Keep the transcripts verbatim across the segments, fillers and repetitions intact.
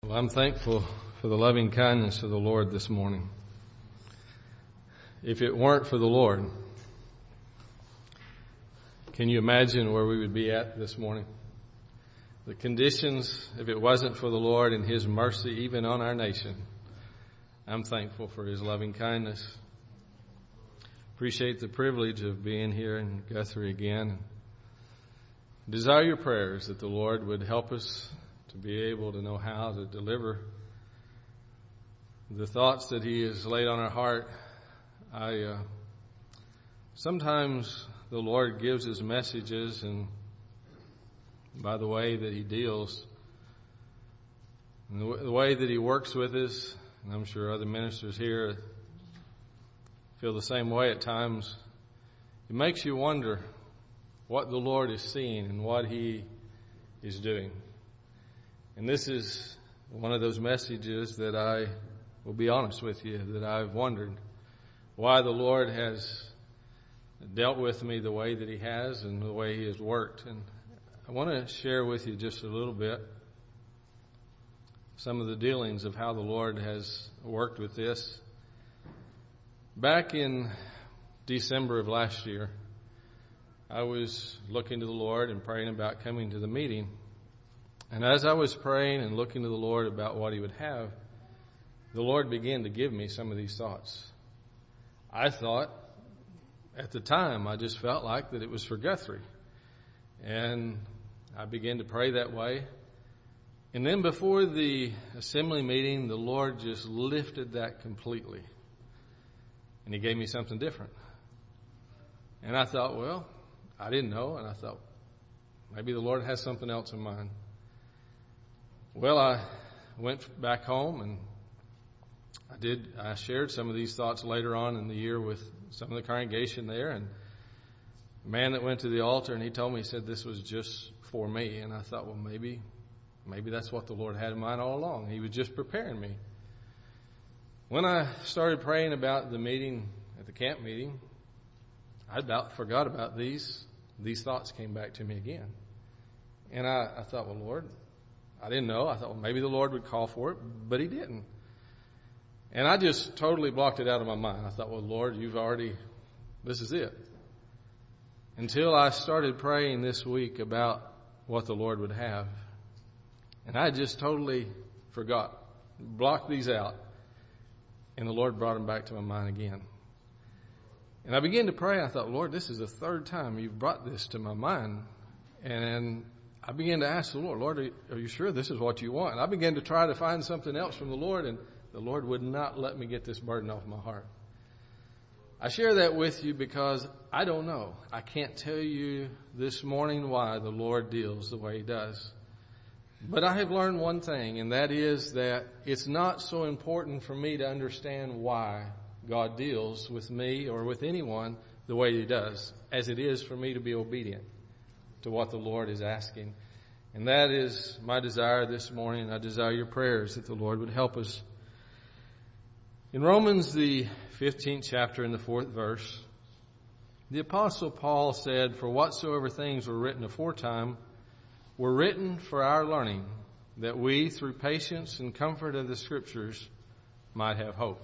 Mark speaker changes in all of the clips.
Speaker 1: Well, I'm thankful for the loving kindness of the Lord this morning. If it weren't for the Lord, can you imagine where we would be at this morning? The conditions, if it wasn't for the Lord and His mercy, even on our nation, I'm thankful for His loving kindness. Appreciate the privilege of being here in Guthrie again. Desire your prayers that the Lord would help us to be able to know how to deliver the thoughts that He has laid on our heart. I uh, sometimes the Lord gives His messages, and by the way that He deals, and the, w- the way that He works with us, and I'm sure other ministers here feel the same way at times, it makes you wonder what the Lord is seeing and what He is doing. And this is one of those messages that I will be honest with you, that I've wondered why the Lord has dealt with me the way that He has and the way He has worked. And I want to share with you just a little bit some of the dealings of how the Lord has worked with this. Back in December of last year, I was looking to the Lord and praying about coming to the meeting. And as I was praying and looking to the Lord about what He would have, the Lord began to give me some of these thoughts. I thought, at the time, I just felt like that it was for Guthrie. And I began to pray that way. And then before the assembly meeting, the Lord just lifted that completely. And He gave me something different. And I thought, well, I didn't know. And I thought, maybe the Lord has something else in mind. Well, I went back home and I did, I shared some of these thoughts later on in the year with some of the congregation there. And the man that went to the altar, and he told me, he said, this was just for me. And I thought, well, maybe, maybe that's what the Lord had in mind all along. He was just preparing me. When I started praying about the meeting, at the camp meeting, I about forgot about these. These thoughts came back to me again. And I, I thought, well, Lord, I didn't know. I thought, well, maybe the Lord would call for it, but He didn't. And I just totally blocked it out of my mind. I thought, well, Lord, you've already, this is it. Until I started praying this week about what the Lord would have. And I just totally forgot, blocked these out. And the Lord brought them back to my mind again. And I began to pray. I thought, Lord, this is the third time you've brought this to my mind. And I began to ask the Lord, Lord, are you sure this is what you want? And I began to try to find something else from the Lord, and the Lord would not let me get this burden off my heart. I share that with you because I don't know. I can't tell you this morning why the Lord deals the way He does. But I have learned one thing, and that is that it's not so important for me to understand why God deals with me or with anyone the way He does, as it is for me to be obedient to what the Lord is asking. And that is my desire this morning. I desire your prayers that the Lord would help us. In Romans, the fifteenth chapter and the fourth verse, the Apostle Paul said, for whatsoever things were written aforetime were written for our learning, that we, through patience and comfort of the Scriptures, might have hope.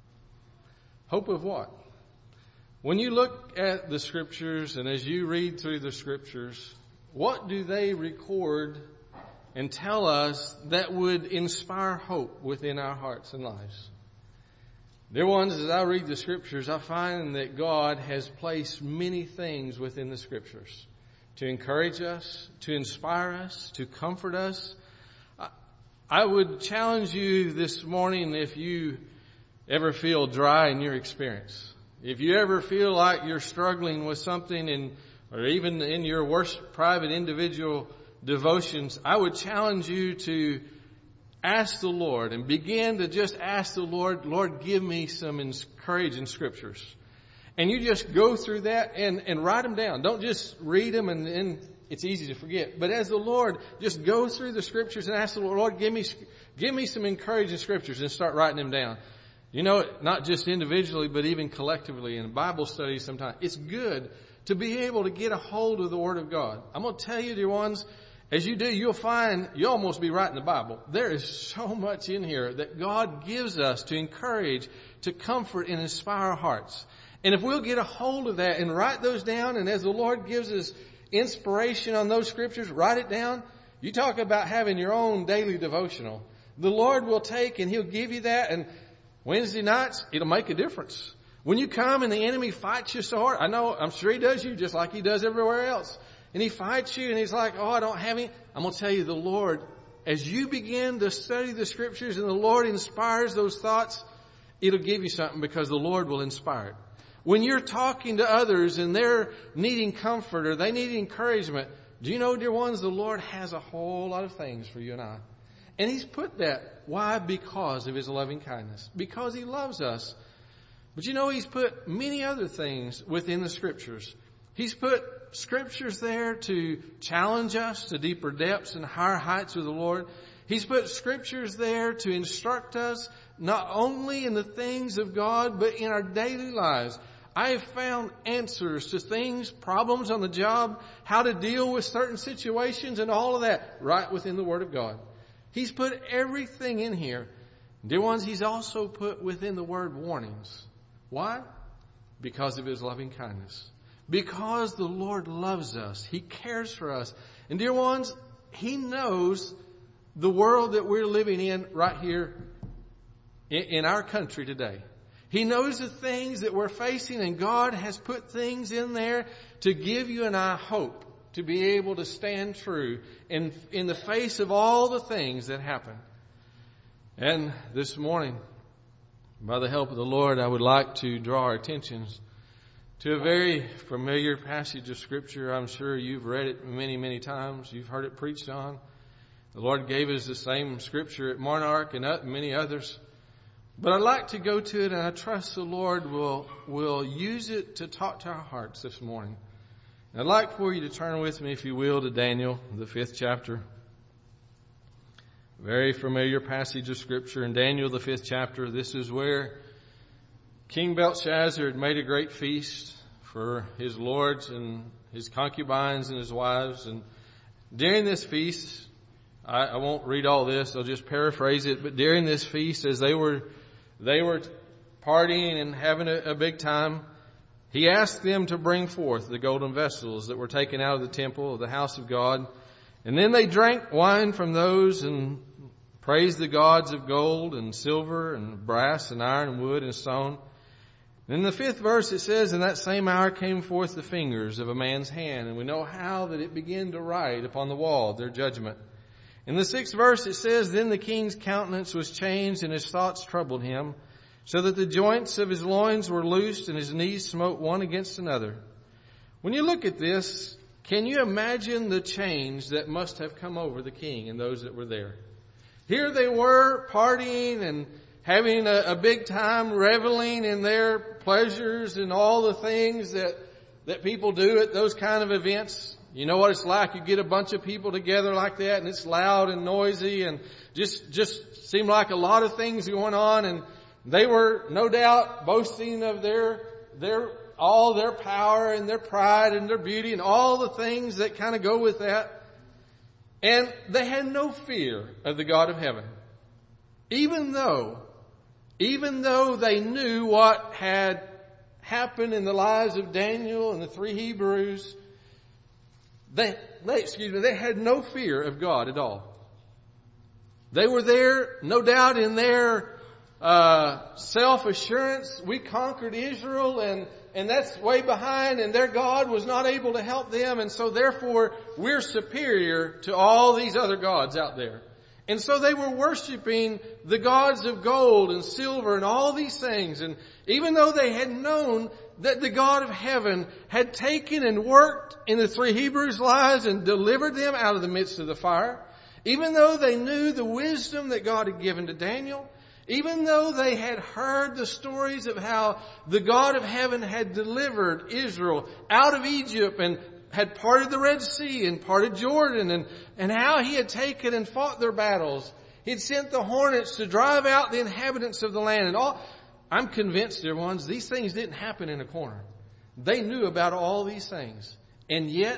Speaker 1: Hope of what? When you look at the Scriptures and as you read through the Scriptures, what do they record and tell us that would inspire hope within our hearts and lives? Dear ones, as I read the Scriptures, I find that God has placed many things within the Scriptures to encourage us, to inspire us, to comfort us. I would challenge you this morning, if you ever feel dry in your experience, if you ever feel like you're struggling with something, in, or even in your worst private individual devotions, I would challenge you to ask the Lord and begin to just ask the Lord, Lord, give me some encouraging Scriptures. And you just go through that and, and write them down. Don't just read them and then it's easy to forget. But as the Lord, just go through the Scriptures and ask the Lord, Lord, give me, give me some encouraging Scriptures, and start writing them down. You know, not just individually, but even collectively in Bible studies sometimes. It's good to be able to get a hold of the Word of God. I'm going to tell you, dear ones, As you do, you'll find you'll almost be right in the Bible. There is so much in here that God gives us to encourage, to comfort, and inspire our hearts. And if we'll get a hold of that and write those down, and as the Lord gives us inspiration on those scriptures, write it down. You talk about having your own daily devotional. The Lord will take and He'll give you that, and Wednesday nights, it'll make a difference. When you come and the enemy fights you so hard, I know, I'm sure he does you just like he does everywhere else. And he fights you and he's like, oh, I don't have any. I'm going to tell you, the Lord, as you begin to study the scriptures and the Lord inspires those thoughts, it'll give you something because the Lord will inspire it. When you're talking to others and they're needing comfort or they need encouragement, do you know, dear ones, the Lord has a whole lot of things for you and I. And He's put that. Why? Because of His loving kindness. Because He loves us. But you know, He's put many other things within the scriptures. He's put scriptures there to challenge us to deeper depths and higher heights with the Lord. He's put scriptures there to instruct us not only in the things of God, but in our daily lives. I have found answers to things, problems on the job, how to deal with certain situations and all of that right within the Word of God. He's put everything in here. Dear ones, He's also put within the Word warnings. Why? Because of His loving kindness. Because the Lord loves us. He cares for us. And dear ones, He knows the world that we're living in right here in our country today. He knows the things that we're facing, and God has put things in there to give you and I hope to be able to stand true in, in the face of all the things that happen. And this morning, by the help of the Lord, I would like to draw our attentions to a very familiar passage of Scripture. I'm sure you've read it many, many times. You've heard it preached on. The Lord gave us the same Scripture at Monarch and many others. But I'd like to go to it, and I trust the Lord will, will use it to talk to our hearts this morning. And I'd like for you to turn with me, if you will, to Daniel, the fifth chapter. Very familiar passage of Scripture. In Daniel, the fifth chapter, this is where King Belshazzar had made a great feast for his lords and his concubines and his wives. And during this feast, I, I won't read all this, I'll just paraphrase it. But during this feast, as they were they were partying and having a, a big time, he asked them to bring forth the golden vessels that were taken out of the temple of the house of God. And then they drank wine from those and praised the gods of gold and silver and brass and iron and wood and stone. In the fifth verse it says, in that same hour came forth the fingers of a man's hand. And we know how that it began to write upon the wall their judgment. In the sixth verse it says, then the king's countenance was changed and his thoughts troubled him, so that the joints of his loins were loosed and his knees smote one against another. When you look at this, can you imagine the change that must have come over the king and those that were there? Here they were partying and having a, a big time, reveling in their pleasures and all the things that, that people do at those kind of events. You know what it's like. You get a bunch of people together like that and it's loud and noisy and just, just seemed like a lot of things going on. And they were no doubt boasting of their, their, all their power and their pride and their beauty and all the things that kind of go with that. And they had no fear of the God of heaven. Even though, even though they knew what had happened in the lives of Daniel and the three Hebrews, They, they, excuse me, they had no fear of God at all. They were there, no doubt, in their uh, self-assurance. We conquered Israel, and, and that's way behind, and their God was not able to help them, and so therefore we're superior to all these other gods out there. And so they were worshiping the gods of gold and silver and all these things. And even though they had known that the God of heaven had taken and worked in the three Hebrews' lives and delivered them out of the midst of the fire, even though they knew the wisdom that God had given to Daniel, even though they had heard the stories of how the God of heaven had delivered Israel out of Egypt and had parted the Red Sea and parted Jordan, and, and how He had taken and fought their battles. He had sent the hornets to drive out the inhabitants of the land. And all, I'm convinced, dear ones, these things didn't happen in a corner. They knew about all these things. And yet,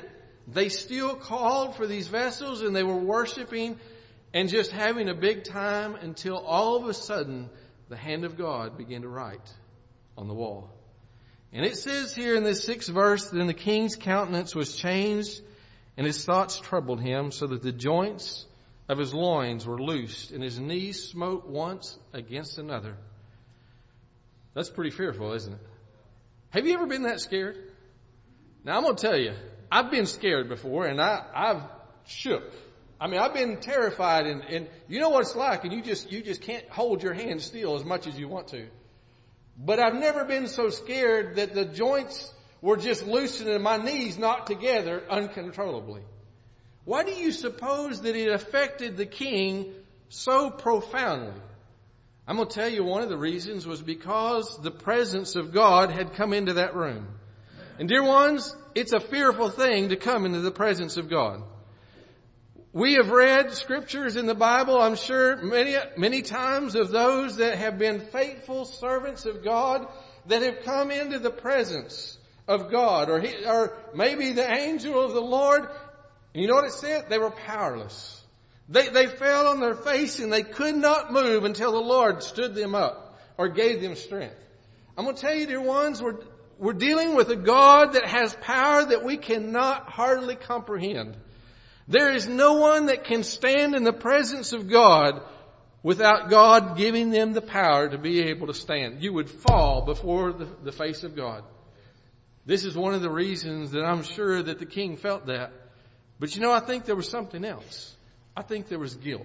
Speaker 1: They still called for these vessels and they were worshiping and just having a big time until all of a sudden the hand of God began to write on the wall. And it says here in this sixth verse, then the king's countenance was changed and his thoughts troubled him, so that the joints of his loins were loosed and his knees smote once against another. That's pretty fearful, isn't it? Have you ever been that scared? Now I'm going to tell you, I've been scared before and I, I've shook. I mean, I've been terrified and, and you know what it's like, and you just, you just can't hold your hand still as much as you want to. But I've never been so scared that the joints were just loosened and my knees knocked together uncontrollably. Why do you suppose that it affected the king so profoundly? I'm going to tell you one of the reasons was because the presence of God had come into that room. And dear ones, it's a fearful thing to come into the presence of God. We have read scriptures in the Bible, I'm sure, many, many times of those that have been faithful servants of God that have come into the presence of God, or, he, or maybe the angel of the Lord. And you know what it said? They were powerless. They, they fell on their face and they could not move until the Lord stood them up or gave them strength. I'm going to tell you, dear ones, we're, we're dealing with a God that has power that we cannot hardly comprehend. There is no one that can stand in the presence of God without God giving them the power to be able to stand. You would fall before the, the face of God. This is one of the reasons that I'm sure that the king felt that. But you know, I think there was something else. I think there was guilt.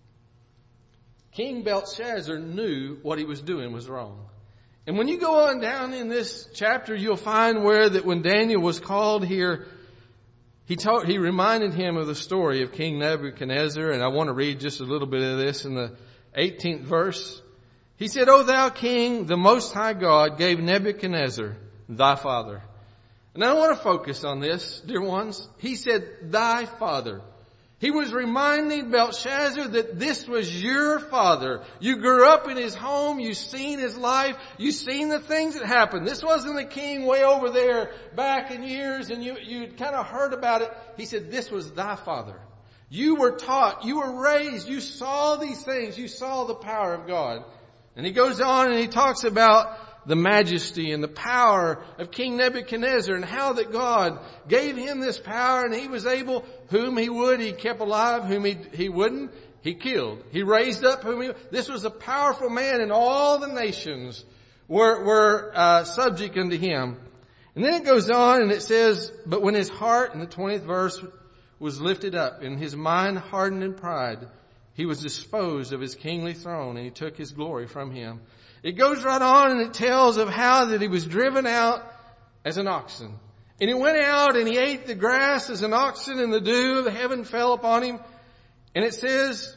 Speaker 1: King Belshazzar knew what he was doing was wrong. And when you go on down in this chapter, you'll find where that when Daniel was called here, he taught, he reminded him of the story of King Nebuchadnezzar. And I want to read just a little bit of this in the eighteenth verse. He said, O thou king, the most high God gave Nebuchadnezzar, thy father. And I want to focus on this, dear ones. He said, thy father. He was reminding Belshazzar that this was your father. You grew up in his home. You've seen his life. You've seen the things that happened. This wasn't the king way over there back in years and you, you'd kind of heard about it. He said, this was thy father. You were taught. You were raised. You saw these things. You saw the power of God. And he goes on and he talks about the majesty and the power of King Nebuchadnezzar and how that God gave him this power and he was able, whom he would, he kept alive, whom he, he wouldn't, he killed. He raised up whom he, this was a powerful man and all the nations were, were, uh, subject unto him. And then it goes on and it says, but when his heart, in the twentieth verse, was lifted up and his mind hardened in pride, he was disposed of his kingly throne and he took his glory from him. It goes right on and it tells of how that he was driven out as an oxen. And he went out and he ate the grass as an oxen and the dew of the heaven fell upon him. And it says,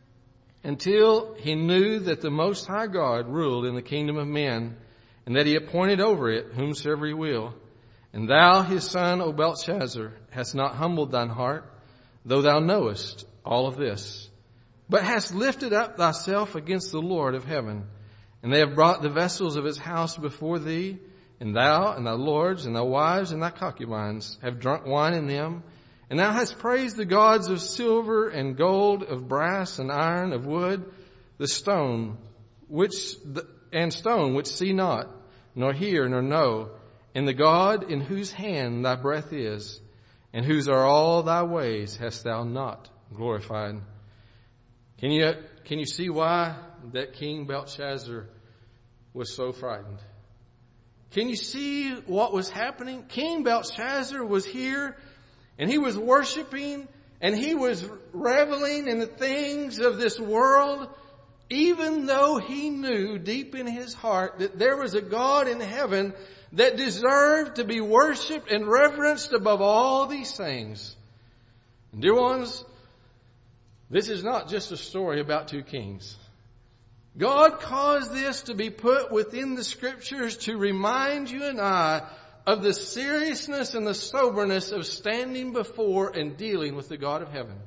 Speaker 1: until he knew that the Most High God ruled in the kingdom of men and that he appointed over it whomsoever he will. And thou, his son, O Belshazzar, hast not humbled thine heart, though thou knowest all of this, but hast lifted up thyself against the Lord of heaven. And they have brought the vessels of his house before thee, and thou and thy lords and thy wives and thy concubines have drunk wine in them. And thou hast praised the gods of silver and gold, of brass and iron, of wood, the stone which the, and stone which see not, nor hear, nor know, and the God in whose hand thy breath is, and whose are all thy ways, hast thou not glorified. Can you can you see why that King Belshazzar was so frightened? Can you see what was happening? King Belshazzar was here and he was worshiping and he was reveling in the things of this world, even though he knew deep in his heart that there was a God in heaven that deserved to be worshiped and reverenced above all these things. And dear ones, this is not just a story about two kings. God caused this to be put within the scriptures to remind you and I of the seriousness and the soberness of standing before and dealing with the God of heaven.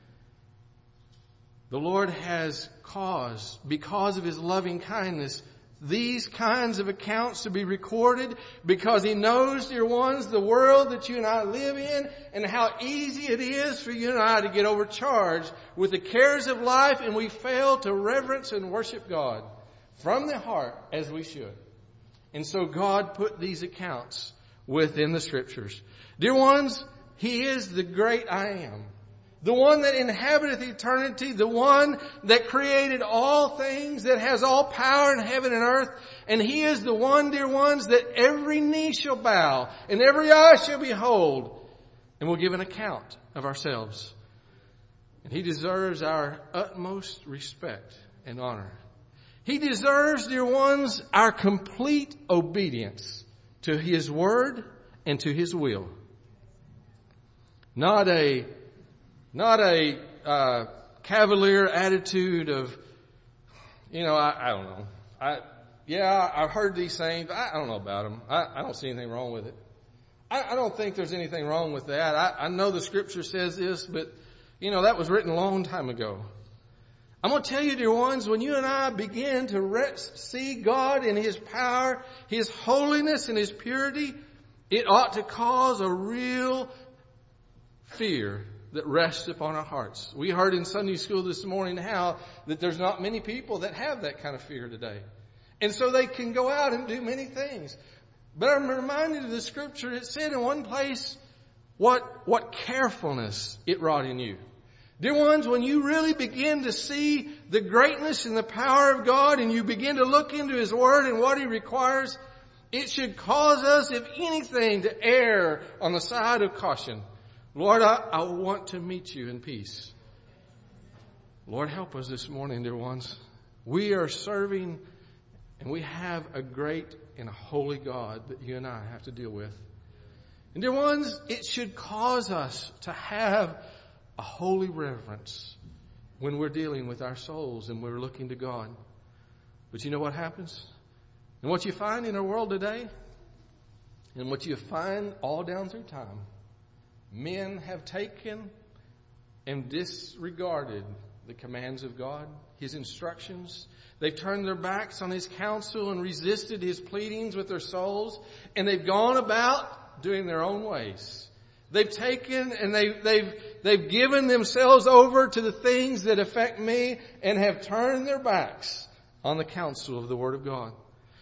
Speaker 1: The Lord has caused, because of his loving kindness, these kinds of accounts to be recorded because He knows, dear ones, the world that you and I live in and how easy it is for you and I to get overcharged with the cares of life, and we fail to reverence and worship God from the heart as we should. And so God put these accounts within the Scriptures. Dear ones, He is the great I Am. The one that inhabiteth eternity, the one that created all things, that has all power in heaven and earth. And He is the one, dear ones, that every knee shall bow and every eye shall behold, and will give an account of ourselves. And He deserves our utmost respect and honor. He deserves, dear ones, our complete obedience to His word and to His will. Not a Not a uh, cavalier attitude of, you know, I, I don't know. I yeah, I've heard these things. I, I don't know about them. I, I don't see anything wrong with it. I, I don't think there's anything wrong with that. I, I know the Scripture says this, but, you know, that was written a long time ago. I'm going to tell you, dear ones, when you and I begin to rest, see God in His power, His holiness and His purity, it ought to cause a real fear that rests upon our hearts. We heard in Sunday school this morning how that there's not many people that have that kind of fear today. And so they can go out and do many things. But I'm reminded of the Scripture. It said in one place what, what carefulness it wrought in you. Dear ones, when you really begin to see the greatness and the power of God and you begin to look into His Word and what He requires, it should cause us, if anything, to err on the side of caution. Lord, I, I want to meet You in peace. Lord, help us this morning, dear ones. We are serving and we have a great and a holy God that you and I have to deal with. And dear ones, it should cause us to have a holy reverence when we're dealing with our souls and we're looking to God. But you know what happens? And what you find in our world today, and what you find all down through time, men have taken and disregarded the commands of God, His instructions. They've turned their backs on His counsel and resisted His pleadings with their souls. And they've gone about doing their own ways. They've taken and they've, they've, they've given themselves over to the things that affect me and have turned their backs on the counsel of the Word of God.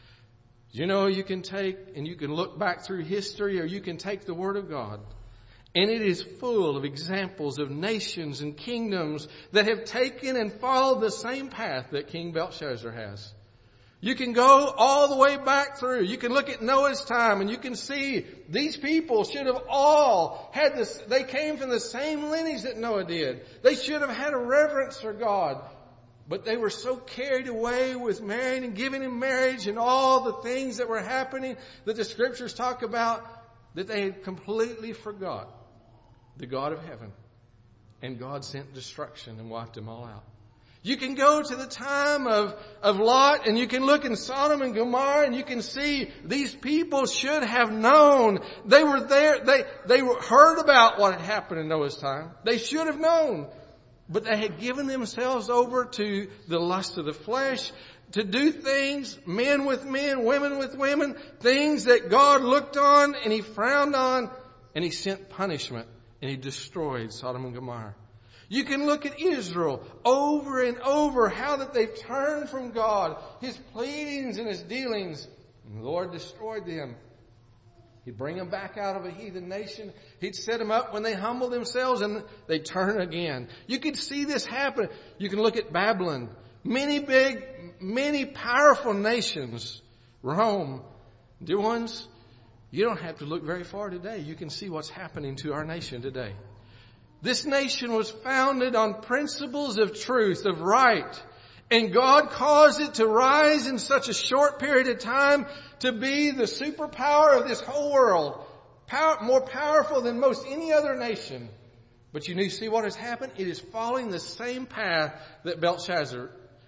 Speaker 1: You know, you can take and you can look back through history, or you can take the Word of God, and it is full of examples of nations and kingdoms that have taken and followed the same path that King Belshazzar has. You can go all the way back through. You can look at Noah's time and you can see these people should have all had this. They came from the same lineage that Noah did. They should have had a reverence for God. But they were so carried away with marrying and giving in marriage and all the things that were happening that the Scriptures talk about, that they had completely forgot the God of heaven. And God sent destruction and wiped them all out. You can go to the time of, of Lot, and you can look in Sodom and Gomorrah, and you can see these people should have known. They were there. They, they heard about what had happened in Noah's time. They should have known. But they had given themselves over to the lust of the flesh, to do things, men with men, women with women, things that God looked on and He frowned on, and He sent punishment, and He destroyed Sodom and Gomorrah. You can look at Israel over and over, how that they've turned from God, His pleadings and His dealings, and the Lord destroyed them. He'd bring them back out of a heathen nation. He'd set them up when they humble themselves, and they turn again. You can see this happen. You can look at Babylon. Many big, many powerful nations. Rome. Dear ones, you don't have to look very far today. You can see what's happening to our nation today. This nation was founded on principles of truth, of right. And God caused it to rise in such a short period of time to be the superpower of this whole world. Power, more powerful than most any other nation. But you need to see what has happened. It is following the same path that Belshazzar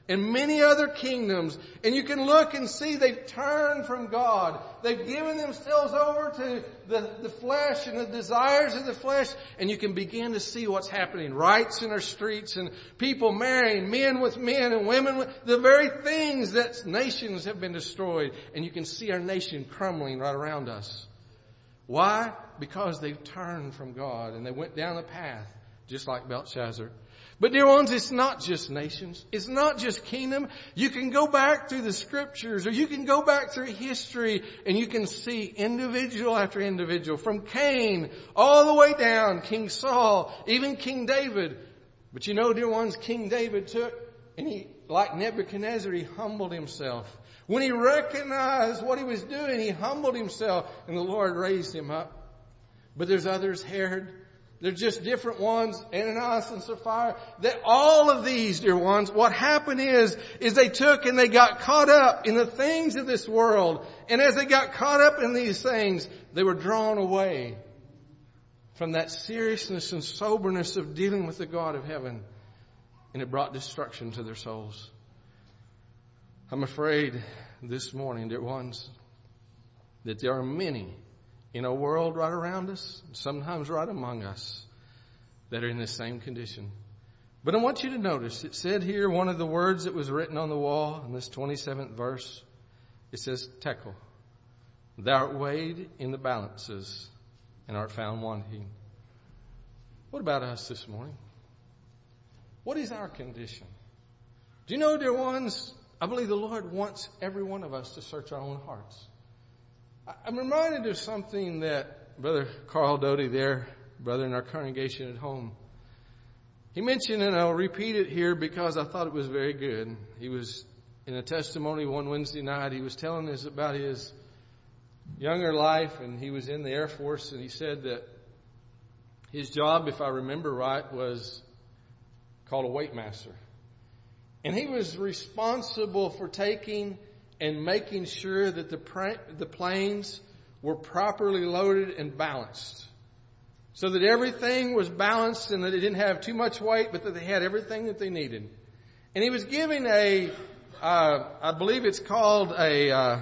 Speaker 1: and many other kingdoms. And you can look and see they've turned from God. They've given themselves over to the, the flesh and the desires of the flesh. And you can begin to see what's happening. Riots in our streets and people marrying men with men and women with the very things that nations have been destroyed. And you can see our nation crumbling right around us. Why? Because they've turned from God and they went down the path just like Belshazzar. But dear ones, it's not just nations. It's not just kingdom. You can go back through the scriptures or you can go back through history and you can see individual after individual from Cain all the way down, King Saul, even King David. But you know, dear ones, King David took and he, like Nebuchadnezzar, he humbled himself. When he recognized what he was doing, he humbled himself and the Lord raised him up. But there's others, Herod. They're just different ones, Ananias and Sapphira. That all of these, dear ones, what happened is, is they took and they got caught up in the things of this world. And as they got caught up in these things, they were drawn away from that seriousness and soberness of dealing with the God of heaven. And it brought destruction to their souls. I'm afraid this morning, dear ones, that there are many in a world right around us, sometimes right among us, that are in the same condition. But I want you to notice, it said here, one of the words that was written on the wall in this twenty-seventh verse, it says, Tekel. Thou art weighed in the balances and art found wanting. What about us this morning? What is our condition? Do you know, dear ones, I believe the Lord wants every one of us to search our own hearts. I'm reminded of something that Brother Carl Doty there, brother in our congregation at home, he mentioned, and I'll repeat it here because I thought it was very good. He was in a testimony one Wednesday night. He was telling us about his younger life, and he was in the Air Force, and he said that his job, if I remember right, was called a weight master. And he was responsible for taking and making sure that the pra- the planes were properly loaded and balanced. So that everything was balanced and that it didn't have too much weight, but that they had everything that they needed. And he was giving a, uh, I believe it's called a, uh,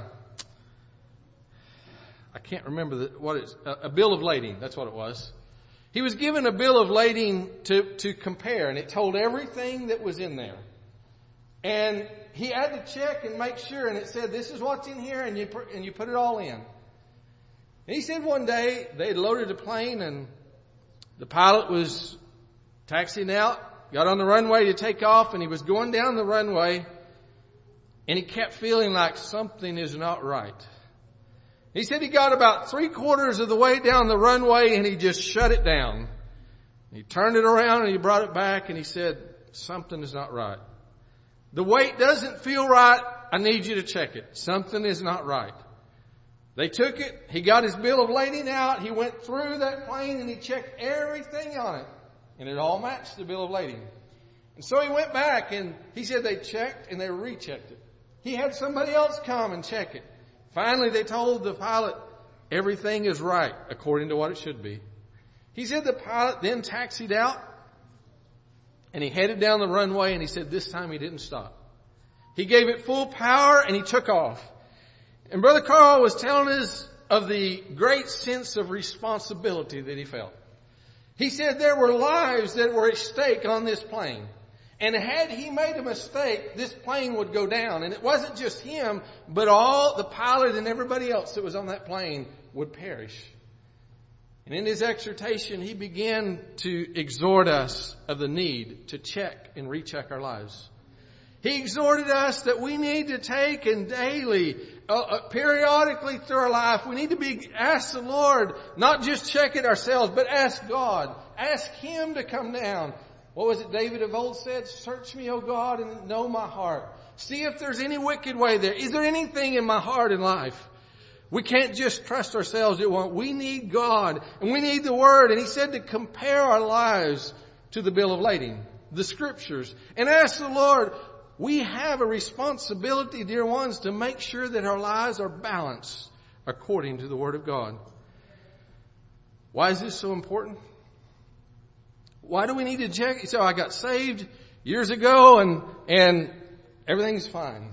Speaker 1: I can't remember the, what it's, a, a bill of lading. That's what it was. He was given a bill of lading to, to compare, and it told everything that was in there. And he had to check and make sure, and it said, this is what's in here, and you put, and you put it all in. And he said one day they had loaded a plane, and the pilot was taxiing out, got on the runway to take off, and he was going down the runway, and he kept feeling like something is not right. He said he got about three quarters of the way down the runway, and he just shut it down. He turned it around, and he brought it back, and he said, something is not right. The weight doesn't feel right. I need you to check it. Something is not right. They took it. He got his bill of lading out. He went through that plane and he checked everything on it. And it all matched the bill of lading. And so he went back and he said they checked and they rechecked it. He had somebody else come and check it. Finally, they told the pilot, everything is right according to what it should be. He said the pilot then taxied out. And he headed down the runway and he said this time he didn't stop. He gave it full power and he took off. And Brother Carl was telling us of the great sense of responsibility that he felt. He said there were lives that were at stake on this plane. And had he made a mistake, this plane would go down. And it wasn't just him, but all the pilot and everybody else that was on that plane would perish. And in his exhortation, he began to exhort us of the need to check and recheck our lives. He exhorted us that we need to take and daily, uh, uh, periodically through our life, we need to be ask the Lord, not just check it ourselves, but ask God. Ask Him to come down. What was it David of old said? Search me, O God, and know my heart. See if there's any wicked way there. Is there anything in my heart and life? We can't just trust ourselves. We need God and we need the Word. And he said to compare our lives to the bill of lading, the Scriptures, and ask the Lord, we have a responsibility, dear ones, to make sure that our lives are balanced according to the Word of God. Why is this so important? Why do we need to check? So I got saved years ago and, and Everything's fine.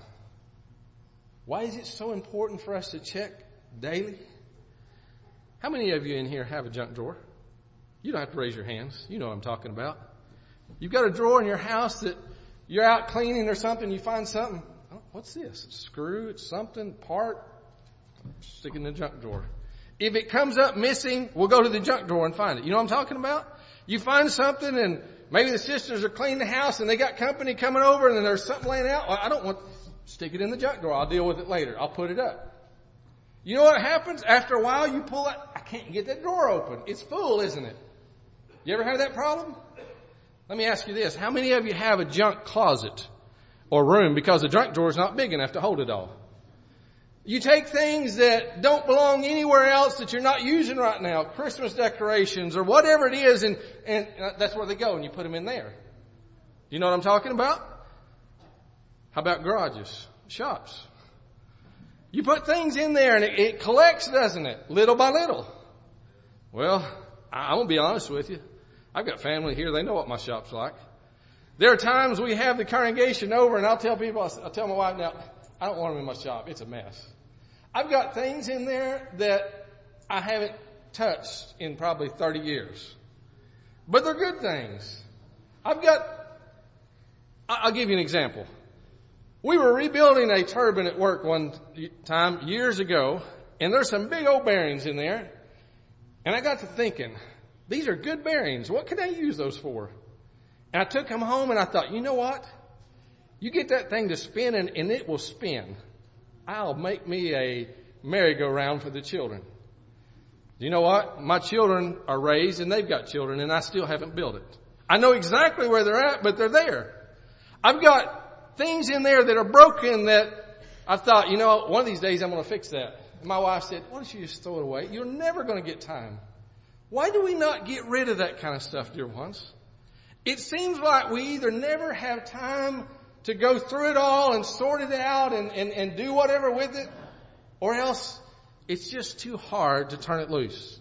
Speaker 1: Why is it so important for us to check daily? How many of you in here have a junk drawer? You don't have to raise your hands. You know what I'm talking about. You've got a drawer in your house that you're out cleaning or something, you find something. Oh, what's this? It's a screw, it's something, part. Stick it in the junk drawer. If it comes up missing, we'll go to the junk drawer and find it. You know what I'm talking about? You find something and maybe the sisters are cleaning the house and they got company coming over and then there's something laying out. Well, I don't want, stick it in the junk drawer. I'll deal with it later. I'll put it up. You know what happens? After a while you pull it. I can't get that drawer open. It's full, isn't it? You ever had that problem? Let me ask you this. How many of you have a junk closet or room because the junk drawer is not big enough to hold it all? You take things that don't belong anywhere else that you're not using right now, Christmas decorations or whatever it is, and, and that's where they go, and you put them in there. Do you know what I'm talking about? How about garages, shops? You put things in there and it, it collects, doesn't it? Little by little. Well, I, I'm going to be honest with you. I've got family here. They know what my shop's like. There are times we have the congregation over and I'll tell people, I'll tell my wife, now, I don't want them in my shop. It's a mess. I've got things in there that I haven't touched in probably thirty years. But they're good things. I've got, I'll give you an example. We were rebuilding a turbine at work one time years ago, and there's some big old bearings in there. And I got to thinking, these are good bearings. What can I use those for? And I took them home and I thought, you know what? You get that thing to spin and, and it will spin. I'll make me a merry-go-round for the children. You know what? My children are raised and they've got children and I still haven't built it. I know exactly where they're at, but they're there. I've got things in there that are broken that I thought, you know, one of these days I'm going to fix that. And my wife said, why don't you just throw it away? You're never going to get time. Why do we not get rid of that kind of stuff, dear ones? It seems like we either never have time to go through it all and sort it out and, and, and do whatever with it, or else it's just too hard to turn it loose.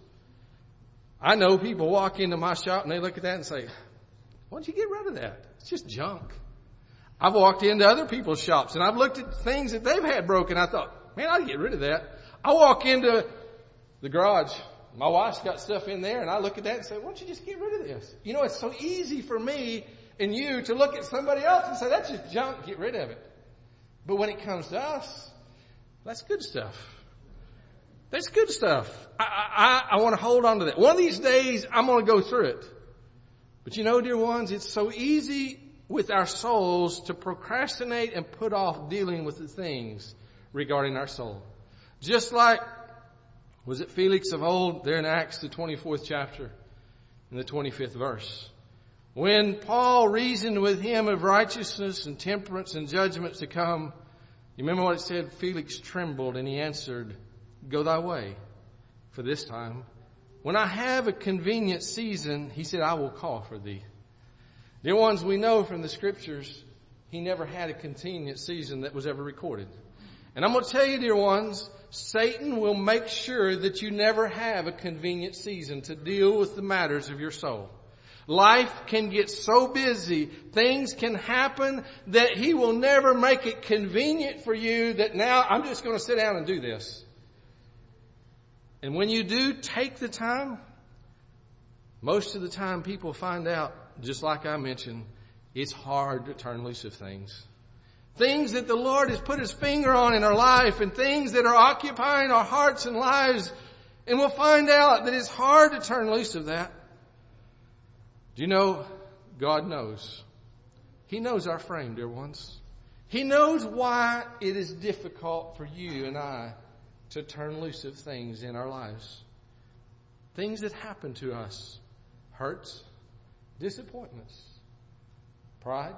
Speaker 1: I know people walk into my shop and they look at that and say, why don't you get rid of that? It's just junk. I've walked into other people's shops and I've looked at things that they've had broken. I thought, man, I'd get rid of that. I walk into the garage. My wife's got stuff in there and I look at that and say, why don't you just get rid of this? You know, it's so easy for me and you to look at somebody else and say, that's just junk, get rid of it. But when it comes to us, that's good stuff. That's good stuff. I, I, I want to hold on to that. One of these days, I'm going to go through it. But you know, dear ones, it's so easy with our souls to procrastinate and put off dealing with the things regarding our soul. Just like, was it Felix of old, there in Acts, the twenty-fourth chapter, in the twenty-fifth verse. When Paul reasoned with him of righteousness and temperance and judgments to come, you remember what it said? Felix trembled and he answered, go thy way for this time. When I have a convenient season, he said, I will call for thee. Dear ones, we know from the scriptures, he never had a convenient season that was ever recorded. And I'm going to tell you, dear ones, Satan will make sure that you never have a convenient season to deal with the matters of your soul. Life can get so busy, things can happen that he will never make it convenient for you that now I'm just going to sit down and do this. And when you do take the time, most of the time people find out, just like I mentioned, it's hard to turn loose of things. Things that the Lord has put his finger on in our life and things that are occupying our hearts and lives. And we'll find out that it's hard to turn loose of that. Do you know, God knows. He knows our frame, dear ones. He knows why it is difficult for you and I to turn loose of things in our lives. Things that happen to us. Hurts, disappointments, pride.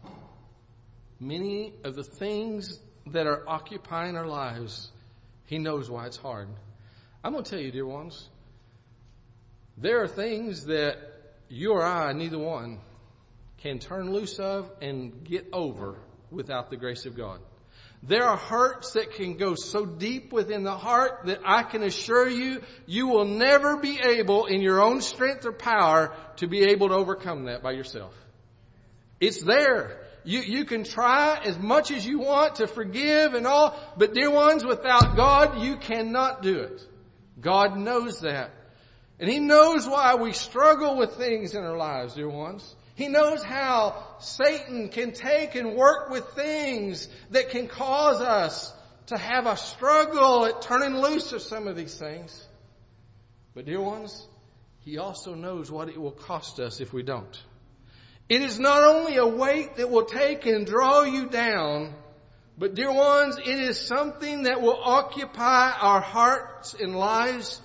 Speaker 1: Many of the things that are occupying our lives, he knows why it's hard. I'm going to tell you, dear ones, there are things that you or I, neither one, can turn loose of and get over without the grace of God. There are hurts that can go so deep within the heart that I can assure you, you will never be able in your own strength or power to be able to overcome that by yourself. It's there. You, you can try as much as you want to forgive and all, but dear ones, without God, you cannot do it. God knows that. And He knows why we struggle with things in our lives, dear ones. He knows how Satan can take and work with things that can cause us to have a struggle at turning loose of some of these things. But dear ones, He also knows what it will cost us if we don't. It is not only a weight that will take and draw you down, but dear ones, it is something that will occupy our hearts and lives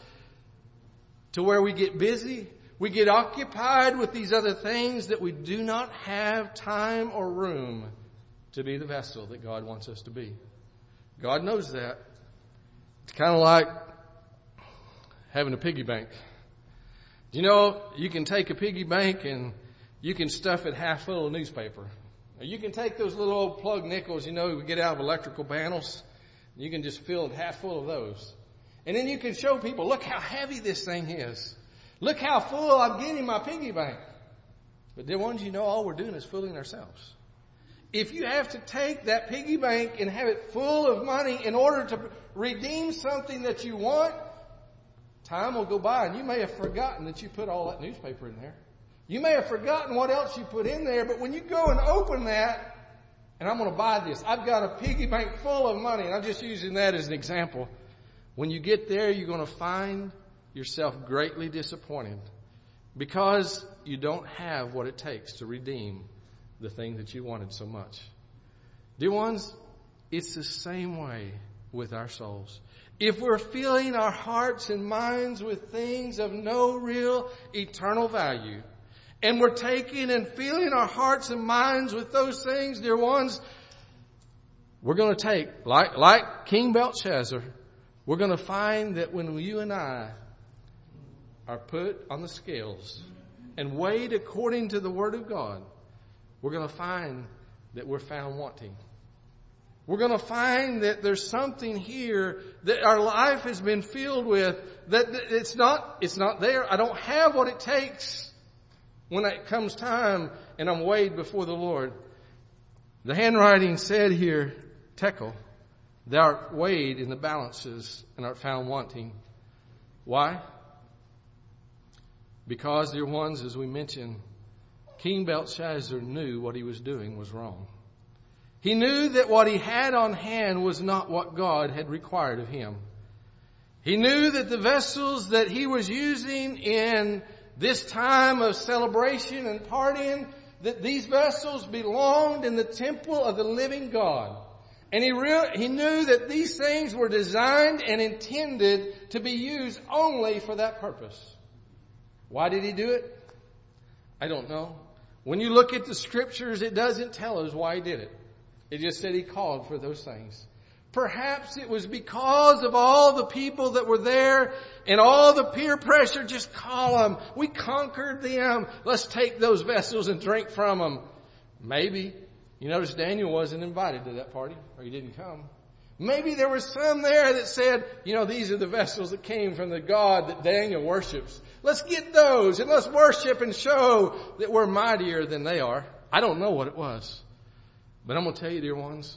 Speaker 1: to where we get busy. We get occupied with these other things that we do not have time or room to be the vessel that God wants us to be. God knows that. It's kind of like having a piggy bank. You know, you can take a piggy bank and you can stuff it half full of newspaper. Or you can take those little old plug nickels, you know, we get out of electrical panels. You can just fill it half full of those. And then you can show people, look how heavy this thing is. Look how full I'm getting my piggy bank. But dear ones, you know, all we're doing is fooling ourselves. If you have to take that piggy bank and have it full of money in order to redeem something that you want, time will go by and you may have forgotten that you put all that newspaper in there. You may have forgotten what else you put in there, but when you go and open that, and I'm going to buy this, I've got a piggy bank full of money, and I'm just using that as an example. When you get there, you're going to find yourself greatly disappointed because you don't have what it takes to redeem the thing that you wanted so much. Dear ones, it's the same way with our souls. If we're filling our hearts and minds with things of no real eternal value, and we're taking and filling our hearts and minds with those things, dear ones, we're going to take, like, like King Belshazzar, we're going to find that when you and I are put on the scales and weighed according to the Word of God, we're going to find that we're found wanting. We're going to find that there's something here that our life has been filled with that it's not, it's not there. I don't have what it takes when it comes time and I'm weighed before the Lord. The handwriting said here, Tekel, thou art weighed in the balances and art found wanting. Why? Because, dear ones, as we mentioned, King Belshazzar knew what he was doing was wrong. He knew that what he had on hand was not what God had required of him. He knew that the vessels that he was using in this time of celebration and partying, that these vessels belonged in the temple of the living God. And he re- he knew that these things were designed and intended to be used only for that purpose. Why did he do it? I don't know. When you look at the scriptures, it doesn't tell us why he did it. It just said he called for those things. Perhaps it was because of all the people that were there and all the peer pressure. Just call them. We conquered them. Let's take those vessels and drink from them. Maybe. You notice Daniel wasn't invited to that party, or he didn't come. Maybe there was some there that said, you know, these are the vessels that came from the God that Daniel worships. Let's get those and let's worship and show that we're mightier than they are. I don't know what it was. But I'm going to tell you, dear ones,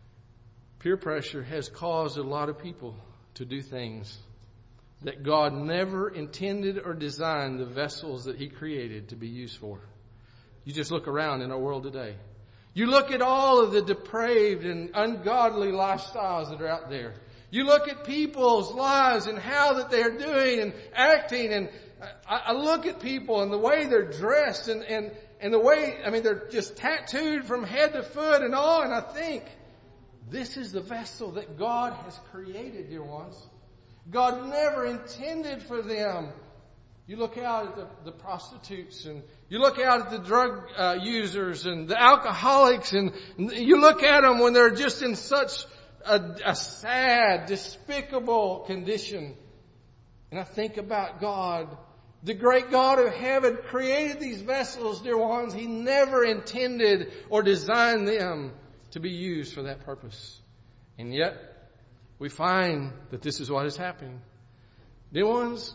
Speaker 1: peer pressure has caused a lot of people to do things that God never intended or designed the vessels that He created to be used for. You just look around in our world today. You look at all of the depraved and ungodly lifestyles that are out there. You look at people's lives and how that they're doing and acting. And I, I look at people and the way they're dressed and, and, and the way, I mean, they're just tattooed from head to foot and all. And I think, this is the vessel that God has created, dear ones. God never intended for them. You look out at the, the prostitutes and you look out at the drug uh, users and the alcoholics and you look at them when they're just in such a, a sad, despicable condition. And I think about God. The great God of heaven created these vessels, dear ones. He never intended or designed them to be used for that purpose. And yet, we find that this is what is happening. Dear ones,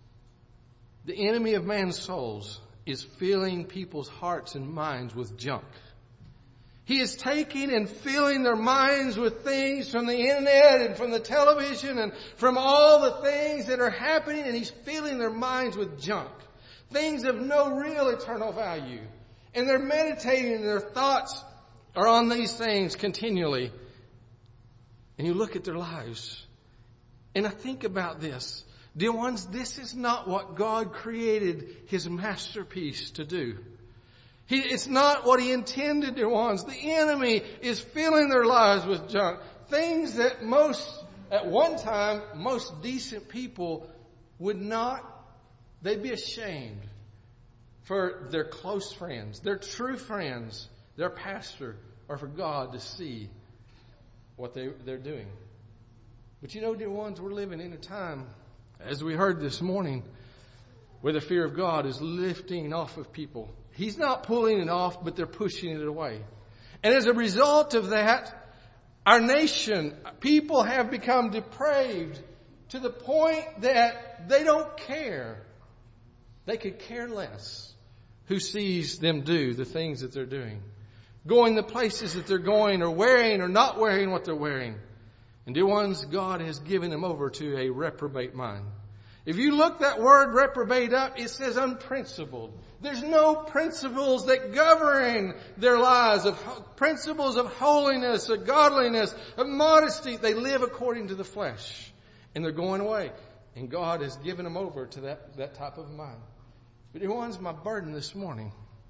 Speaker 1: the enemy of man's souls is filling people's hearts and minds with junk. He is taking and filling their minds with things from the internet and from the television and from all the things that are happening, and He's filling their minds with junk. Things of no real eternal value. And they're meditating and their thoughts are on these things continually. And you look at their lives. And I think about this. Dear ones, this is not what God created His masterpiece to do. He, it's not what He intended, dear ones. The enemy is filling their lives with junk. Things that most, at one time, most decent people would not, they'd be ashamed for their close friends, their true friends, their pastor, or for God to see what they, they're doing. But you know, dear ones, we're living in a time, as we heard this morning, where the fear of God is lifting off of people. He's not pulling it off, but they're pushing it away. And as a result of that, our nation, people have become depraved to the point that they don't care. They could care less who sees them do the things that they're doing. Going the places that they're going, or wearing or not wearing what they're wearing. And dear ones, God has given them over to a reprobate mind. If you look that word reprobate up, it says unprincipled. There's no principles that govern their lives, of principles of holiness, of godliness, of modesty. They live according to the flesh. And they're going away. And God has given them over to that, that type of mind. But dear ones, my burden this morning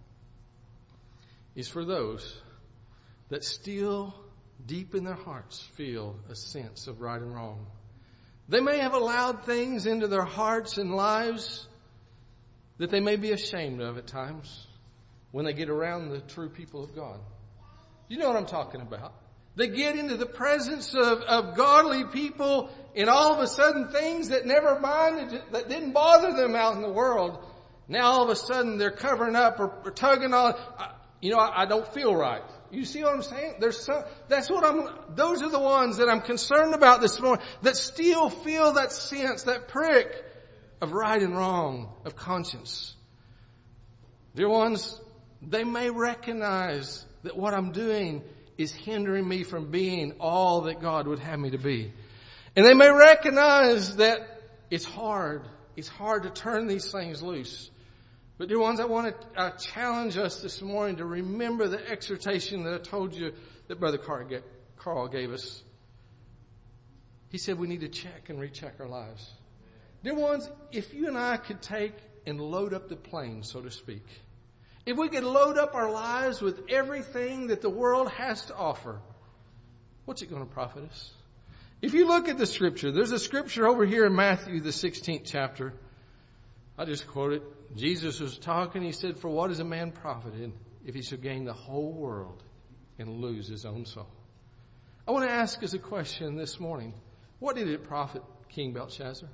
Speaker 1: is for those that still deep in their hearts feel a sense of right and wrong. They may have allowed things into their hearts and lives that they may be ashamed of at times when they get around the true people of God. You know what I'm talking about. They get into the presence of, of godly people, and all of a sudden things that never minded, that didn't bother them out in the world, now all of a sudden they're covering up or, or tugging on. You know, I, I don't feel right. You see what I'm saying? There's some, that's what I'm, those are the ones that I'm concerned about this morning, that still feel that sense, that prick of right and wrong, of conscience. Dear ones, they may recognize that what I'm doing is hindering me from being all that God would have me to be. And they may recognize that it's hard. It's hard to turn these things loose. But dear ones, I want to uh, challenge us this morning to remember the exhortation that I told you that Brother Carl gave us. He said we need to check and recheck our lives. Dear ones, if you and I could take and load up the plane, so to speak, if we could load up our lives with everything that the world has to offer, what's it going to profit us? If you look at the scripture, there's a scripture over here in Matthew, the sixteenth chapter. I just quote it. Jesus was talking. He said, "For what is a man profited if he shall gain the whole world and lose his own soul?" I want to ask us a question this morning. What did it profit King Belshazzar?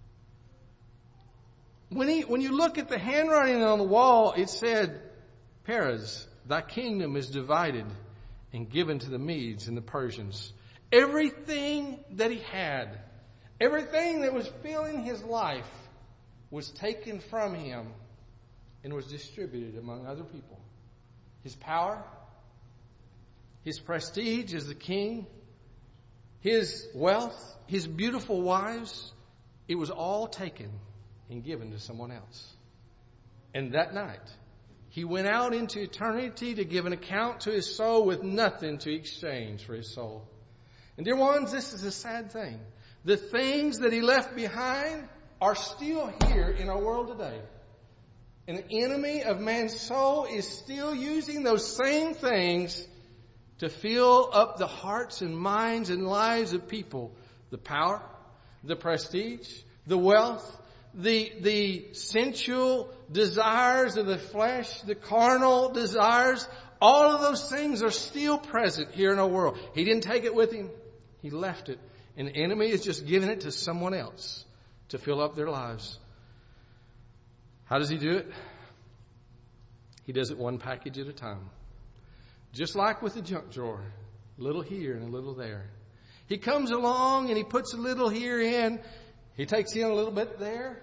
Speaker 1: When he, when you look at the handwriting on the wall, it said, "Peres, thy kingdom is divided and given to the Medes and the Persians." Everything that he had, everything that was filling his life, was taken from him and was distributed among other people. His power, his prestige as the king, his wealth, his beautiful wives, it was all taken and given to someone else. And that night, he went out into eternity to give an account to his soul with nothing to exchange for his soul. And dear ones, this is a sad thing. The things that he left behind are still here in our world today. And the enemy of man's soul is still using those same things to fill up the hearts and minds and lives of people. The power, the prestige, the wealth, the, the sensual desires of the flesh, the carnal desires. All of those things are still present here in our world. He didn't take it with him. He left it. And the enemy is just giving it to someone else to fill up their lives. How does he do it? He does it one package at a time. Just like with the junk drawer. A little here and a little there. He comes along and he puts a little here in. He takes in a little bit there.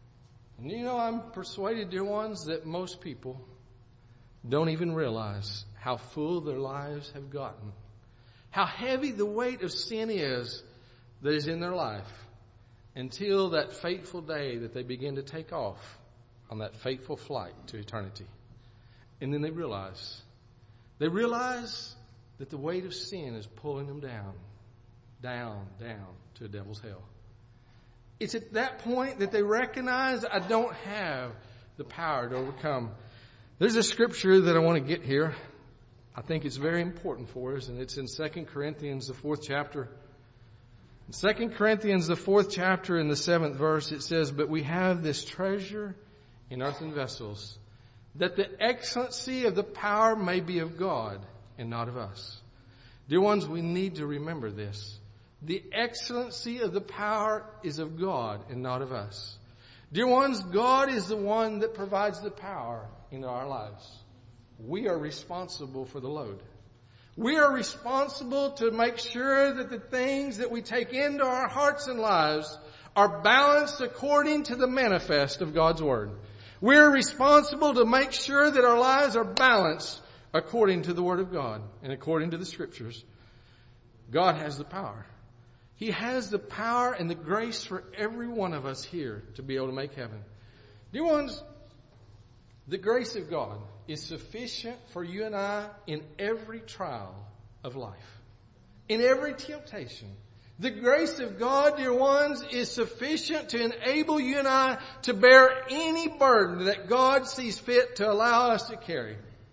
Speaker 1: And you know, I'm persuaded, dear ones, that most people don't even realize how full their lives have gotten, how heavy the weight of sin is that is in their life, until that fateful day that they begin to take off on that fateful flight to eternity. And then they realize, they realize that the weight of sin is pulling them down, down, down to a devil's hell. It's at that point that they recognize, I don't have the power to overcome. There's a scripture that I want to get here. I think it's very important for us, and it's in Second Corinthians, the fourth chapter. In Second Corinthians, the fourth chapter, in the seventh verse, it says, "But we have this treasure in earthen vessels, that the excellency of the power may be of God and not of us." Dear ones, we need to remember this. The excellency of the power is of God and not of us. Dear ones, God is the one that provides the power in our lives. We are responsible for the load. We are responsible to make sure that the things that we take into our hearts and lives are balanced according to the manifest of God's Word. We're responsible to make sure that our lives are balanced according to the Word of God and according to the Scriptures. God has the power. He has the power and the grace for every one of us here to be able to make heaven. Dear ones, the grace of God is sufficient for you and I in every trial of life, in every temptation. The grace of God, dear ones, is sufficient to enable you and I to bear any burden that God sees fit to allow us to carry.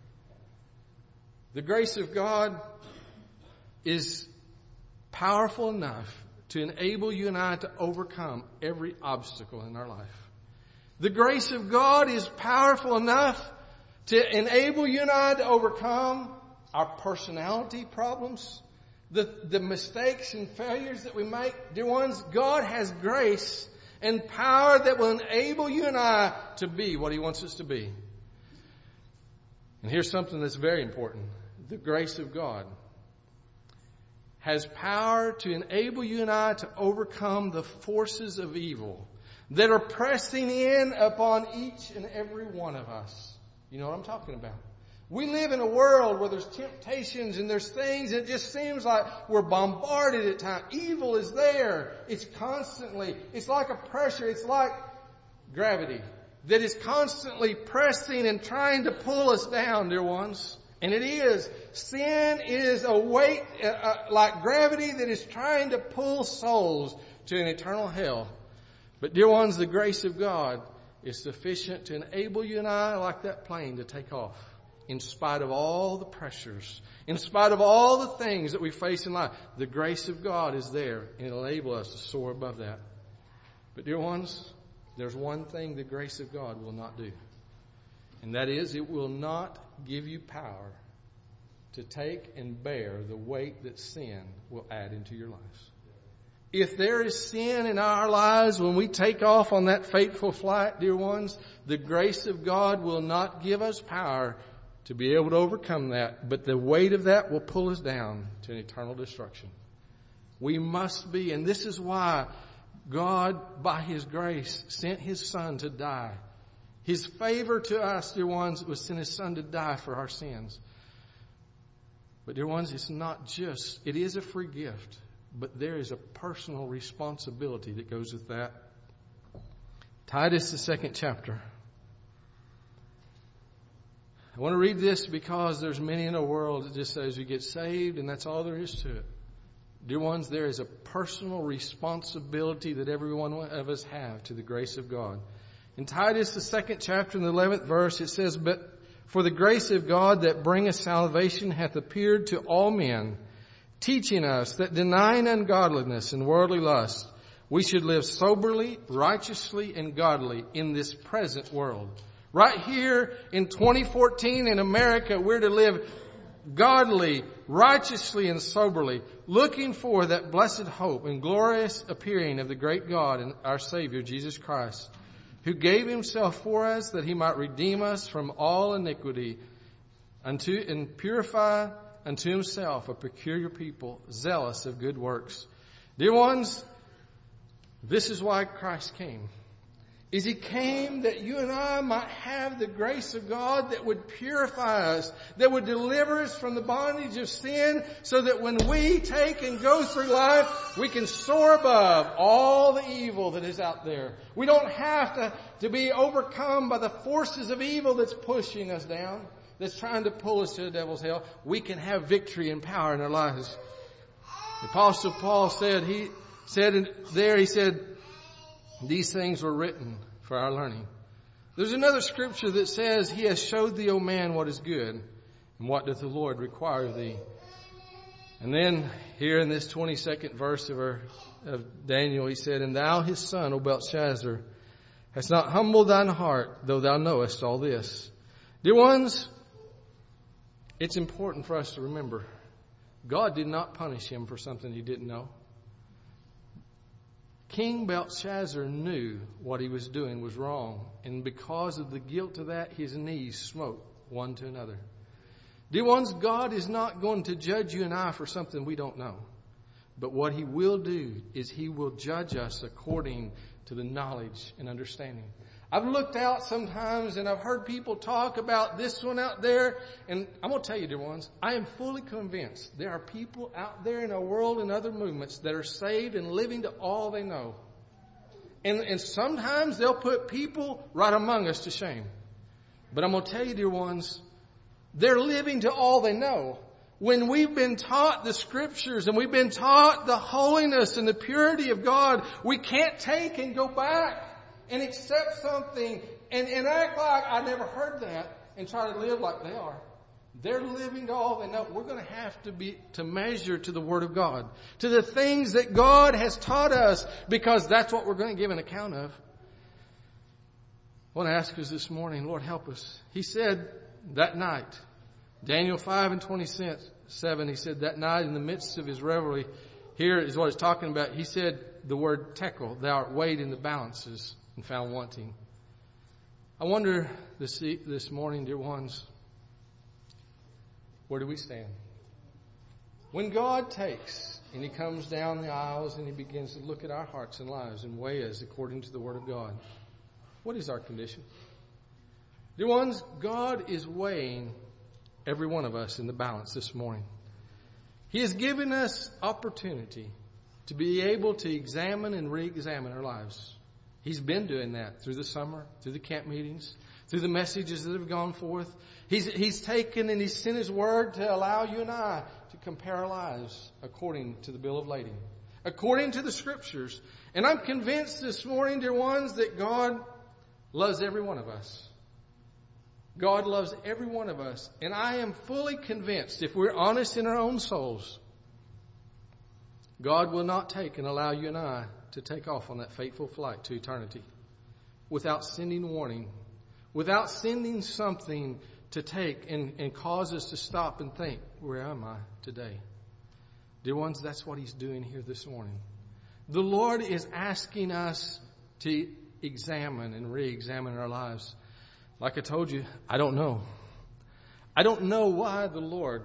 Speaker 1: The grace of God is powerful enough to enable you and I to overcome every obstacle in our life. The grace of God is powerful enough to enable you and I to overcome our personality problems, the, the mistakes and failures that we make. Dear ones, God has grace and power that will enable you and I to be what He wants us to be. And here's something that's very important. The grace of God has power to enable you and I to overcome the forces of evil that are pressing in upon each and every one of us. You know what I'm talking about. We live in a world where there's temptations and there's things that just seems like we're bombarded at times. Evil is there. It's constantly, it's like a pressure. It's like gravity that is constantly pressing and trying to pull us down, dear ones. And it is. Sin is a weight uh, uh, like gravity that is trying to pull souls to an eternal hell. But dear ones, the grace of God is sufficient to enable you and I, like that plane, to take off. In spite of all the pressures, in spite of all the things that we face in life, the grace of God is there and it'll enable us to soar above that. But dear ones, there's one thing the grace of God will not do. And that is, it will not give you power to take and bear the weight that sin will add into your lives. If there is sin in our lives when we take off on that fateful flight, dear ones, the grace of God will not give us power to be able to overcome that, but the weight of that will pull us down to an eternal destruction. We must be, and this is why God, by His grace, sent His Son to die. His favor to us, dear ones, was send His Son to die for our sins. But dear ones, it's not just, it is a free gift, but there is a personal responsibility that goes with that. Titus, the second chapter. I want to read this because there's many in the world that just says you get saved and that's all there is to it. Dear ones, there is a personal responsibility that every one of us have to the grace of God. In Titus, the second chapter, in the eleventh verse, it says, "But for the grace of God that bringeth salvation hath appeared to all men, teaching us that denying ungodliness and worldly lust, we should live soberly, righteously, and godly in this present world." Right here in twenty fourteen in America, we're to live godly, righteously, and soberly, looking for that blessed hope and glorious appearing of the great God and our Savior, Jesus Christ, who gave Himself for us that He might redeem us from all iniquity unto and purify unto Himself a peculiar people, zealous of good works. Dear ones, this is why Christ came. is He came that you and I might have the grace of God that would purify us, that would deliver us from the bondage of sin, so that when we take and go through life, we can soar above all the evil that is out there. We don't have to, to be overcome by the forces of evil that's pushing us down, that's trying to pull us to the devil's hell. We can have victory and power in our lives. The Apostle Paul said, he said in there, he said, these things were written for our learning. There's another scripture that says, He has showed thee, O man, what is good, and what doth the Lord require of thee. And then here in this twenty-second verse of, our, of Daniel, he said, and thou his son, O Belshazzar, hast not humbled thine heart, though thou knowest all this. Dear ones, it's important for us to remember, God did not punish him for something he didn't know. King Belshazzar knew what he was doing was wrong, and because of the guilt of that, his knees smote one to another. Dear ones, God is not going to judge you and I for something we don't know. But what He will do is He will judge us according to the knowledge and understanding. I've looked out sometimes and I've heard people talk about this one out there, and I'm going to tell you, dear ones, I am fully convinced there are people out there in our world and other movements that are saved and living to all they know. And, and sometimes they'll put people right among us to shame. But I'm going to tell you, dear ones, they're living to all they know. When we've been taught the Scriptures and we've been taught the holiness and the purity of God, we can't take and go back and accept something and, and act like I never heard that and try to live like they are. They're living to all they know. We're going to have to be to measure to the Word of God, to the things that God has taught us, because that's what we're going to give an account of. I want to ask us this morning, Lord, help us. He said that night, Daniel five and twenty-seven, he said that night in the midst of his revelry, here is what he's talking about. He said the word tekel, thou art weighed in the balances and found wanting. I wonder this, this morning, dear ones, where do we stand? When God takes and He comes down the aisles and He begins to look at our hearts and lives and weigh us according to the Word of God, what is our condition? Dear ones, God is weighing every one of us in the balance this morning. He has given us opportunity to be able to examine and re-examine our lives. He's been doing that through the summer, through the camp meetings, through the messages that have gone forth. He's, he's taken and He's sent His Word to allow you and I to compare our lives according to the bill of lading, according to the Scriptures. And I'm convinced this morning, dear ones, that God loves every one of us. God loves every one of us. And I am fully convinced, if we're honest in our own souls, God will not take and allow you and I to take off on that fateful flight to eternity without sending warning, without sending something to take and, and cause us to stop and think, where am I today? Dear ones, that's what He's doing here this morning. The Lord is asking us to examine and re-examine our lives. Like I told you, I don't know. I don't know why the Lord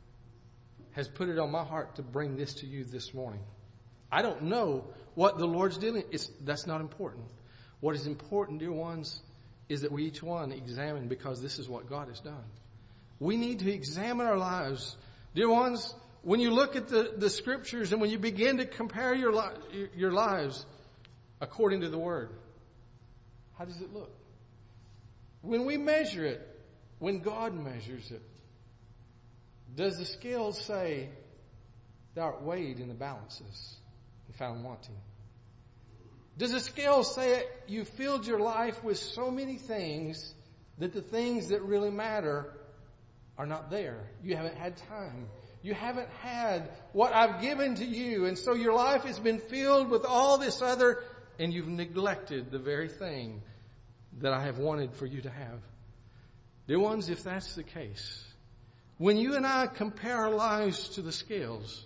Speaker 1: has put it on my heart to bring this to you this morning. I don't know what the Lord's doing. It's, that's not important. What is important, dear ones, is that we each one examine, because this is what God has done. We need to examine our lives. Dear ones, when you look at the, the Scriptures and when you begin to compare your, li- your lives according to the Word, how does it look? When we measure it, when God measures it, does the scales say, thou art weighed in the balances and found wanting? Does the scale say you filled your life with so many things that the things that really matter are not there? You haven't had time. You haven't had what I've given to you. And so your life has been filled with all this other, and you've neglected the very thing that I have wanted for you to have. Dear ones, if that's the case, when you and I compare our lives to the scales,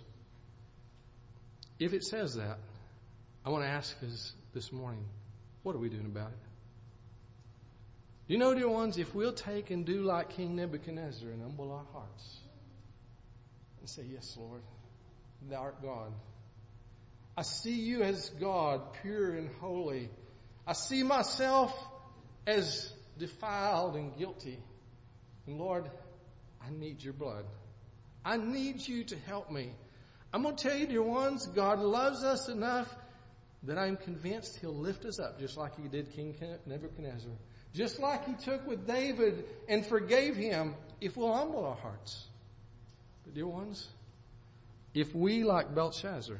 Speaker 1: if it says that, I want to ask us this morning, what are we doing about it? You know, dear ones, if we'll take and do like King Nebuchadnezzar and humble our hearts and say, yes, Lord, thou art God. I see you as God, pure and holy. I see myself as defiled and guilty. And Lord, I need your blood. I need you to help me. I'm going to tell you, dear ones, God loves us enough that I'm convinced He'll lift us up just like He did King Nebuchadnezzar. Just like He took with David and forgave him if we'll humble our hearts. But dear ones, if we, like Belshazzar,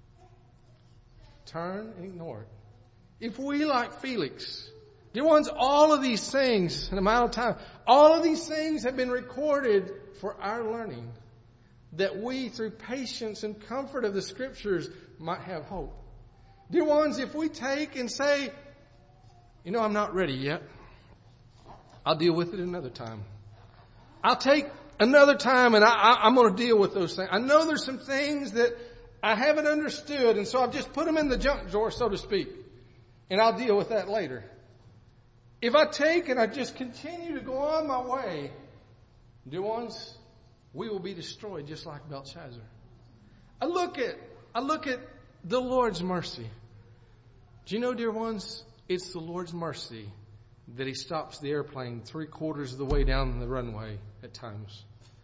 Speaker 1: turn and ignore it, if we, like Felix, dear ones, all of these things, in a amount of time, all of these things have been recorded for our learning, that we, through patience and comfort of the Scriptures, might have hope. Dear ones, if we take and say, you know, I'm not ready yet, I'll deal with it another time. I'll take another time and I, I, I'm going to deal with those things. I know there's some things that I haven't understood, and so I've just put them in the junk drawer, so to speak, and I'll deal with that later. If I take and I just continue to go on my way, dear ones, we will be destroyed just like Belshazzar. I look at, I look at the Lord's mercy. Do you know, dear ones, it's the Lord's mercy that He stops the airplane three quarters of the way down the runway at times.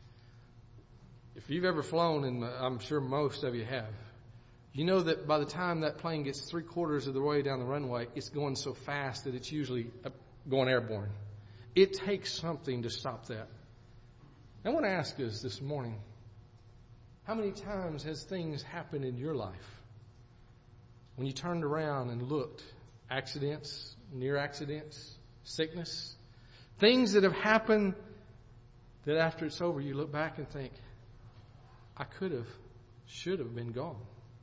Speaker 1: If you've ever flown, and I'm sure most of you have, you know that by the time that plane gets three quarters of the way down the runway, it's going so fast that it's usually going airborne. It takes something to stop that. I want to ask us this morning, how many times has things happened in your life when you turned around and looked, accidents, near accidents, sickness, things that have happened that after it's over you look back and think, I could have, should have been gone.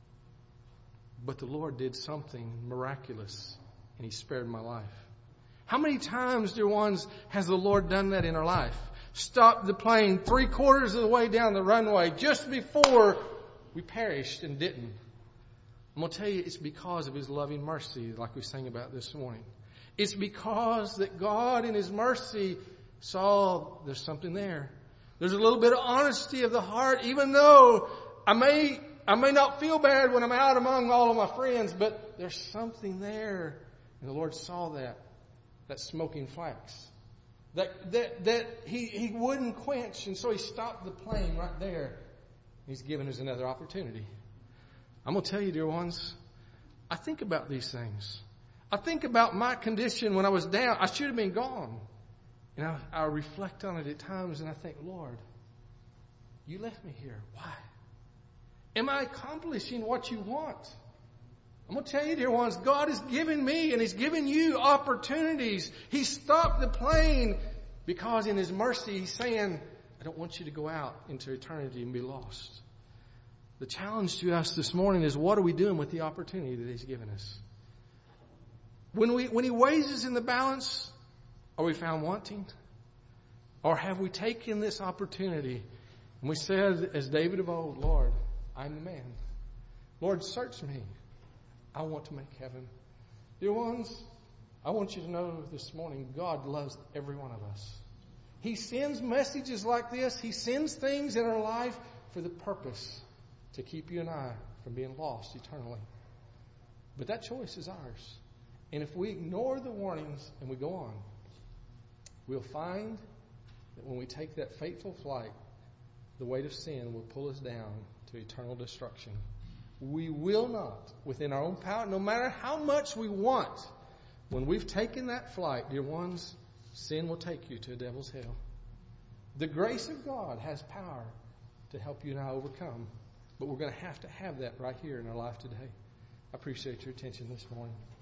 Speaker 1: But the Lord did something miraculous and He spared my life. How many times, dear ones, has the Lord done that in our life? Stopped the plane three quarters of the way down the runway just before we perished and didn't. I'm going to tell you, it's because of His loving mercy, like we sang about this morning. It's because that God in His mercy saw there's something there. There's a little bit of honesty of the heart, even though I may, I may not feel bad when I'm out among all of my friends, but there's something there. And the Lord saw that, that smoking flax. That, that, that he, he wouldn't quench, and so He stopped the plane right there. He's given us another opportunity. I'm going to tell you, dear ones, I think about these things. I think about my condition when I was down. I should have been gone. And I, I reflect on it at times and I think, Lord, You left me here. Why? Am I accomplishing what You want? I'm going to tell you, dear ones, God has given me and He's given you opportunities. He stopped the plane because in His mercy He's saying, I don't want you to go out into eternity and be lost. The challenge to us this morning is, what are we doing with the opportunity that He's given us? When we, when He weighs us in the balance, are we found wanting? Or have we taken this opportunity and we said, as David of old, Lord, I'm the man. Lord, search me. I want to make heaven. Dear ones, I want you to know this morning, God loves every one of us. He sends messages like this. He sends things in our life for the purpose to keep you and I from being lost eternally. But that choice is ours. And if we ignore the warnings and we go on, we'll find that when we take that fateful flight, the weight of sin will pull us down to eternal destruction. We will not, within our own power, no matter how much we want, when we've taken that flight, dear ones, sin will take you to a devil's hell. The grace of God has power to help you and I overcome, but we're going to have to have that right here in our life today. I appreciate your attention this morning.